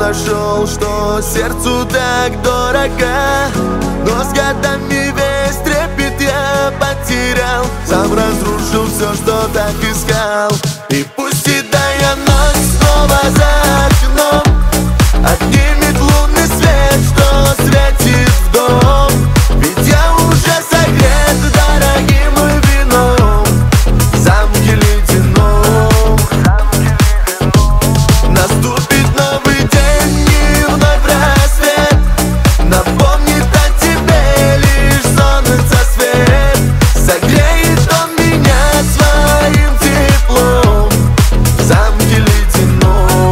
нашел, что сердцу так дорого. Но с годами весь трепет я потерял. Сам разрушил все, что так искал. И пусть седая ночь снова за окном отнимет лунный свет, что светит в дом. Ведь я уже согрет дорогим вином в замке ледяном. Наступит новый день и вновь рассвет напомнит о тебе лишь солнце свет. Согреет он меня своим теплом в замке ледяном.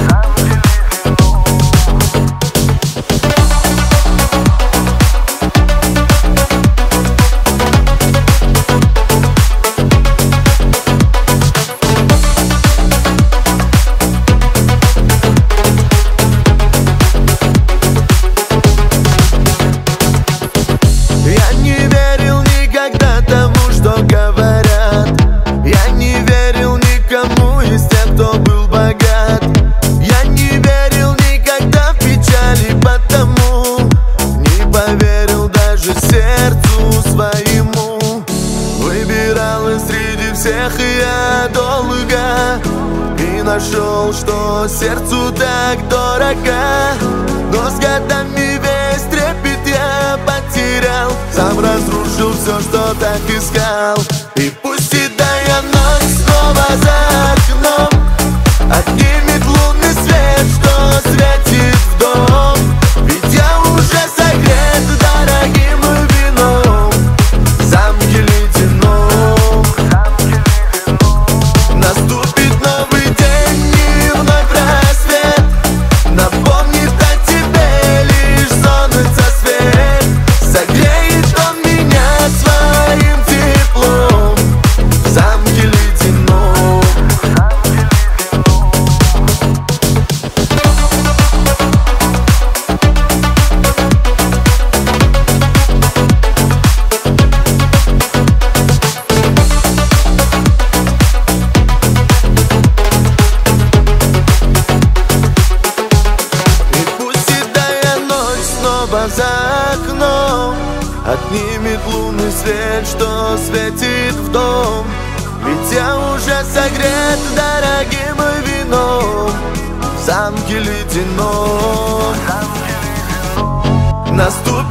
Я не верил никогда тому, что говорят. Я не верил никому из тех, кто был богат. Я не верил никогда в печали, потому не поверил даже сердцу своему. Выбирал и среди всех я долго и нашел, что сердцу так дорого. Но с годами весь трепет я потерял. Сам разрушил все, что так искал. И пусть седая ночь снова за окном отнимет лунный свет, что светит в дом. Ведь я уже согрет дорогим вином в замке ледяном. Наступит новый день и вновь рассвет напомнит о тебе лишь солнце свет. Согреет он меня своим теплом в замке ледяном. И пусть седая ночь снова за окном отнимет лунный свет, что светит в дом. Ведь я уже согрет дорогим вином в замке ледяном. Наступит